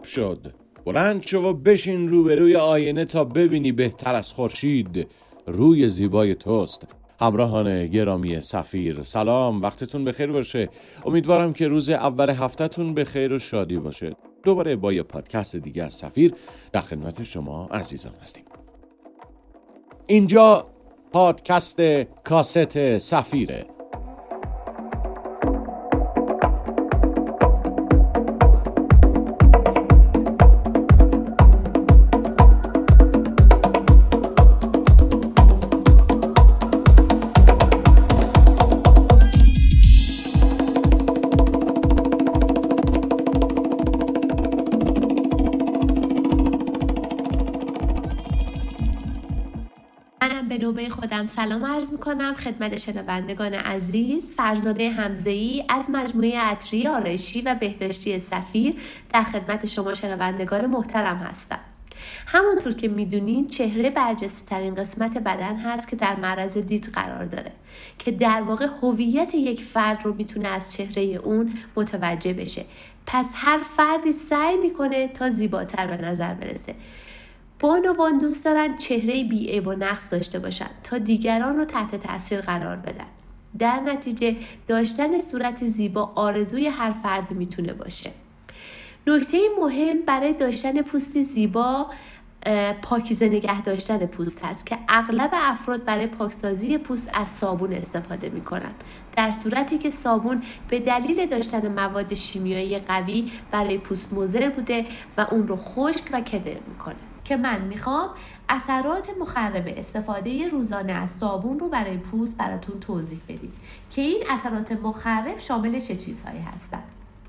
صبح شد. بلند شو و بشین روبروی آینه تا ببینی بهتر از خورشید روی زیبای توست. همراهان گرامی سفیر، سلام، وقتتون بخیر باشه. امیدوارم که روز اول هفته‌تون به خیر و شادی باشه. دوباره با یه پادکست دیگه از سفیر در خدمت شما عزیزان هستیم. اینجا پادکست کاست سفیره. به نوبه خودم سلام عرض میکنم خدمت شنوندگان عزیز. فرزانه حمزه‌ای از مجموعه عطری آرایشی و بهداشتی سفیر در خدمت شما شنوندگان محترم هستم. همونطور که میدونین چهره برجسته ترین قسمت بدن هست که در معرض دید قرار داره، که در واقع هویت یک فرد رو میتونه از چهره اون متوجه بشه. پس هر فردی سعی میکنه تا زیباتر به نظر برسه. بانوان دوست دارن چهره بی‌عیب و نقص داشته باشن تا دیگران رو تحت تاثیر قرار بدن. در نتیجه داشتن صورت زیبا آرزوی هر فردی میتونه باشه. نکته مهم برای داشتن پوستی زیبا پاکیزه نگه داشتن پوست هست که اغلب افراد برای پاکسازی پوست از صابون استفاده میکنن، در صورتی که صابون به دلیل داشتن مواد شیمیایی قوی برای پوست مضر بوده و اون رو خشک و کدر میکنه. که من میخوام اثرات مخرب استفاده روزانه از صابون رو برای پوست براتون توضیح بدیم که این اثرات مخرب شامل چه چیزهایی هستن.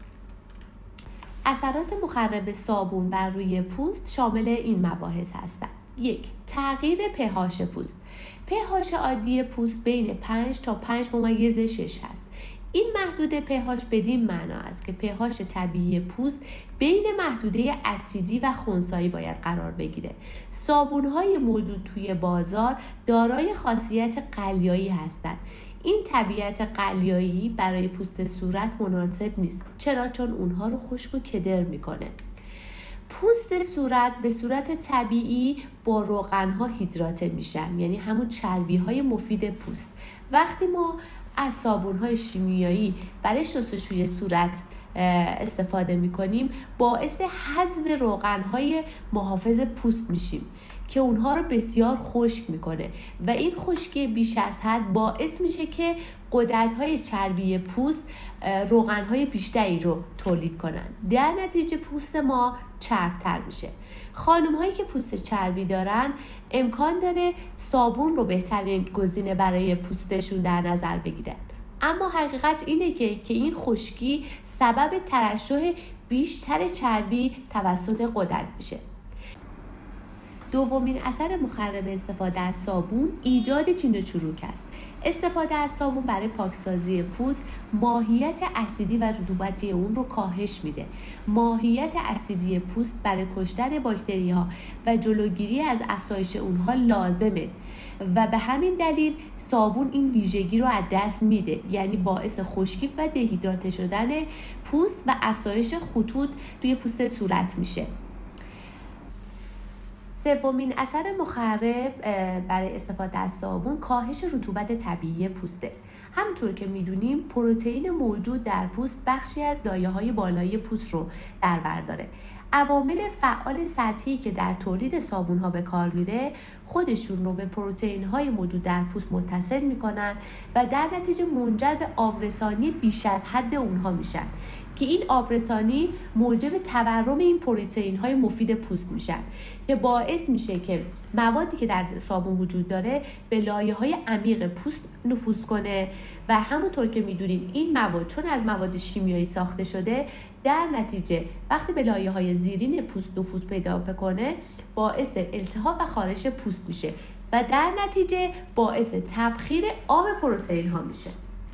اثرات مخرب صابون بر روی پوست شامل این مباحث هستن. 1. تغییر pH پوست. pH عادی پوست بین 5 تا 5.6 هست. این محدوده pH بدین معنا است که pH طبیعی پوست بین محدوده اسیدی و خنثایی باید قرار بگیره. صابون‌های موجود توی بازار دارای خاصیت قلیایی هستند. این طبیعت قلیایی برای پوست صورت مناسب نیست. چرا؟ چون اونها رو خشک و کدر میکنه. پوست صورت به صورت طبیعی با روغن‌ها هیدراته میشن، یعنی همون چربی‌های مفید پوست. وقتی ما از صابون‌های شیمیایی برای شستشوی صورت استفاده می‌کنیم باعث حذف روغن‌های محافظ پوست میشیم که اونها رو بسیار خشک میکنه و این خشکی بیش از حد باعث میشه که غددهای چربی پوست روغن‌های بیشتری رو تولید کنن. در نتیجه پوست ما چربتر میشه. خانم‌هایی که پوست چربی دارن امکان داره صابون رو بهترین گزینه برای پوستشون در نظر بگیرن، اما حقیقت اینه که این خشکی سبب ترشح بیشتر چربی توسط غدد میشه. دومین اثر مخرب استفاده از صابون ایجاد چین و چروک است. استفاده از صابون برای پاکسازی پوست ماهیت اسیدی و رطوبتی اون رو کاهش میده. ماهیت اسیدی پوست برای کشتن باکتری‌ها و جلوگیری از افزایش اونها لازمه و به همین دلیل صابون این ویژگی رو از دست میده، یعنی باعث خشکی و دهیدراته شدن پوست و افزایش خطوط توی پوست صورت میشه. سومین اثر مخرب برای استفاده از صابون کاهش رطوبت طبیعی پوسته. همونطور که میدونیم پروتئین موجود در پوست بخشی از لایه‌های بالایی پوست رو در بر داره. عوامل فعال سطحی که در تولید صابون‌ها به کار میره خودشون رو به پروتئین‌های موجود در پوست متصل میکنن و در نتیجه منجر به آبرسانی بیش از حد اونها میشن که این آبرسانی موجب تورم این پروتئین‌های مفید پوست میشن که باعث میشه که موادی که در صابون وجود داره به لایه‌های عمیق پوست نفوذ کنه و همونطور که میدونیم این مواد چون از مواد شیمیایی ساخته شده در نتیجه وقتی به لایه‌های زیرین پوست نفوذ پیدا بکنه باعث التهاب و خارش پوست میشه و در نتیجه باعث تبخیر آب پروتئین ها میشه.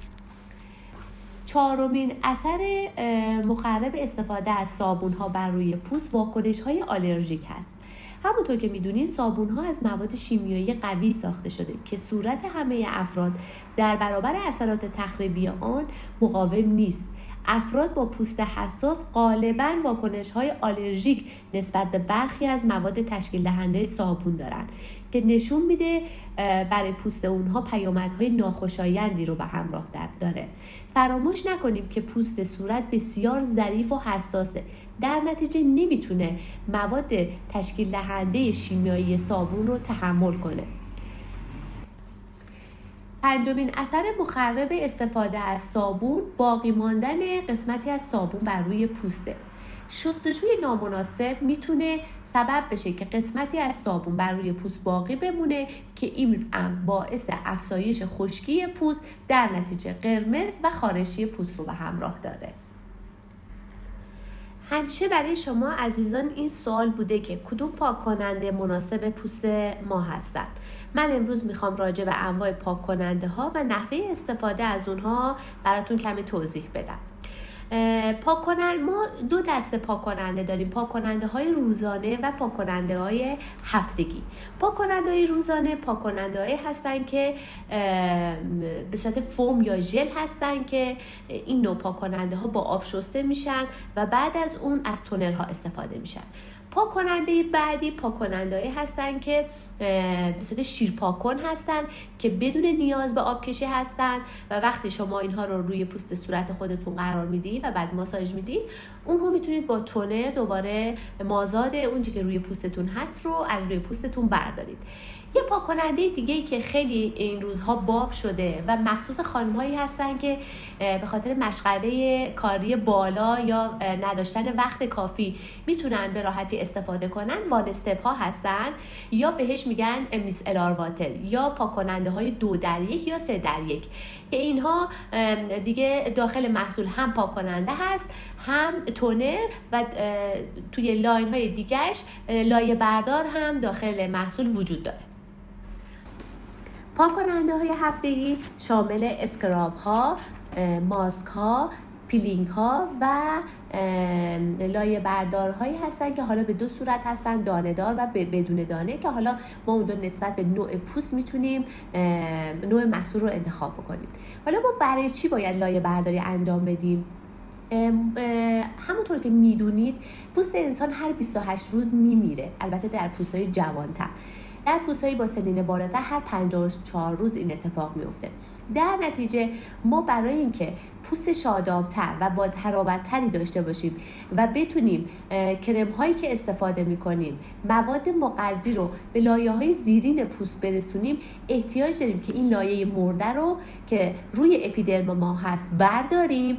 چهارمین اثر مخرب استفاده از صابون ها بر روی پوست واکنش های آلرژیک هست. همونطور که میدونین صابون ها از مواد شیمیایی قوی ساخته شده که صورت همه افراد در برابر اثرات تخریبی آن مقاوم نیست. افراد با پوست حساس غالباً واکنش‌های آلرژیک نسبت به برخی از مواد تشکیل دهنده صابون دارن که نشون میده برای پوست اونها پیامدهای ناخوشایندی رو به همراه داره. فراموش نکنیم که پوست صورت بسیار ظریف و حساسه، در نتیجه نمیتونه مواد تشکیل دهنده شیمیایی صابون رو تحمل کنه. پنجمین اثر مخرب استفاده از صابون باقی ماندن قسمتی از صابون بر روی پوسته. شستشوی نامناسب میتونه سبب بشه که قسمتی از صابون بر روی پوست باقی بمونه که این باعث افزایش خشکی پوست در نتیجه قرمز و خارشی پوست رو به همراه داره. همیشه برای شما عزیزان این سوال بوده که کدوم پاک کننده مناسب پوست ما هستن. من امروز میخوام راجع به انواع پاک کننده ها و نحوه استفاده از اونها براتون کمی توضیح بدم. ما دو دسته پاک کننده داریم، پاک کننده های روزانه و پاک کننده های هفتگی. پاک کننده های روزانه پاک کننده های هستن که به صورت فوم یا ژل هستن که این نوع پاک کننده ها با آب شسته میشن و بعد از اون از تونر ها استفاده میشن. پاک کننده بعدی پاک کننده هستن که به صورت شیرپاکن هستن که بدون نیاز به آب کشی هستن و وقتی شما اینها رو روی پوست صورت خودتون قرار میدید و بعد ماساژ میدید، اونها میتونید با تونر دوباره مازاد اونچه که روی پوستتون هست رو از روی پوستتون بردارید. یه پاک کننده دیگه‌ای که خیلی این روزها باب شده و مخصوص خانم‌هایی هستن که به خاطر مشغله کاری بالا یا نداشتن وقت کافی میتونن به راحتی استفاده کنن، وان استپ ها هستن یا بهش میگن میسلار واتر یا پاک کننده های 2در1 یا 3در1 که اینها دیگه داخل محصول هم پاک کننده هست، هم تونر و توی لاین های دیگهش لایه بردار هم داخل محصول وجود داره. پاک کننده های هفتگی شامل اسکراب ها، ماسک ها، پیلینگ ها و لایه بردار هایی هستن که حالا به دو صورت هستن، دانه دار و بدون دانه، که حالا ما اونجا نسبت به نوع پوست میتونیم نوع محصول رو انتخاب بکنیم. حالا ما برای چی باید لایه برداری انجام بدیم؟ همونطور که میدونید پوست انسان هر 28 روز میمیره، البته در پوست‌های جوان‌تر. در پوست‌های با سنین بالاتر هر 54 روز این اتفاق میفته. در نتیجه ما برای اینکه پوست شادابتر و با تراوت‌تری داشته باشیم و بتونیم کرم هایی که استفاده می‌کنیم مواد مغذی رو به لایه‌های زیرین پوست برسونیم، احتیاج داریم که این لایه مرده رو که روی اپیدرم ما هست برداریم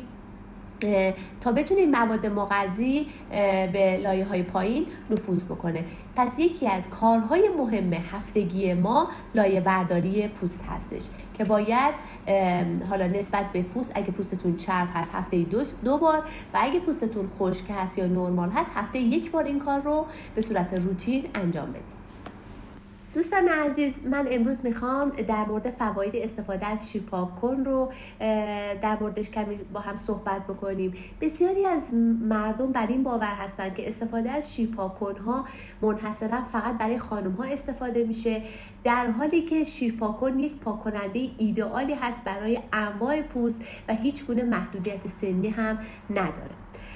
تا بتونیم مواد مغذی به لایه‌های پایین نفوذ بکنه. پس یکی از کارهای مهم هفتگی ما لایه برداری پوست هستش که باید حالا نسبت به پوست، اگه پوستتون چرب هست هفته دو بار و اگه پوستتون خشک هست یا نرمال هست هفته یک بار این کار رو به صورت روتین انجام بدید. دوستان عزیز، من امروز میخوام در مورد فواید استفاده از شیرپاکن رو در موردش کمی با هم صحبت بکنیم. بسیاری از مردم بر این باور هستند که استفاده از شیرپاکن ها منحصرا فقط برای خانم ها استفاده میشه، در حالی که شیرپاکن یک پاک کننده ایدئالی هست برای انواع پوست و هیچ گونه محدودیت سنی هم نداره.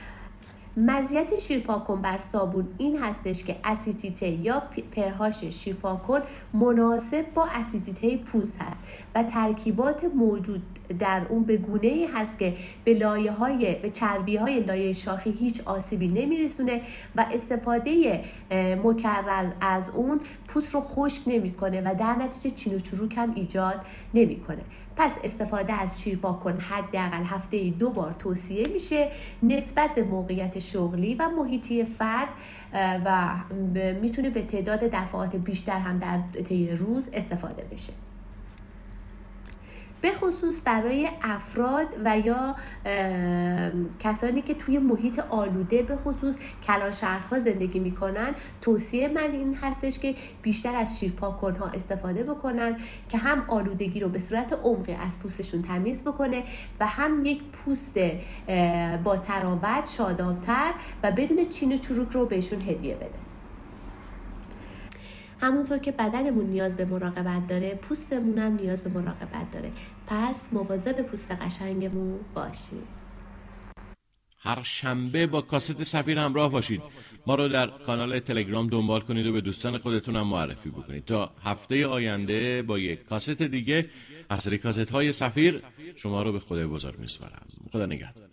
مزیت شیرپاکن بر صابون این هستش که اسیدیته یا pH شیرپاکن مناسب با اسیدیته پوست هست و ترکیبات موجود در اون به گونه‌ای هست که به چربی‌های لایه شاخی هیچ آسیبی نمیرسونه و استفاده مکرر از اون پوست رو خشک نمی‌کنه و در نتیجه چین و چروک هم ایجاد نمی‌کنه. پس استفاده از شیرپاکن حداقل هفته 2 بار توصیه میشه نسبت به موقعیت شغلی و محیطی فرد و میتونه به تعداد دفعات بیشتر هم در طی روز استفاده بشه. به خصوص برای افراد و یا کسانی که توی محیط آلوده به خصوص کلان شهرها زندگی میکنن، توصیه من این هستش که بیشتر از شیرپاکن ها استفاده بکنن که هم آلودگی رو به صورت عمقی از پوستشون تمیز بکنه و هم یک پوست با تراوت، شادابتر و بدون چین و چروک رو بهشون هدیه بده. همونطور که بدنمون نیاز به مراقبت داره، پوستمون هم نیاز به مراقبت داره. پس مواظب پوست قشنگمون باشیم. هر شنبه با کاست سفیر همراه باشید. ما رو در کانال تلگرام دنبال کنید و به دوستان خودتون هم معرفی بکنید. تا هفته آینده با یک کاست دیگه از سری کاست های سفیر شما رو به خدای بزرگ میسپارم. خدا نگهدار.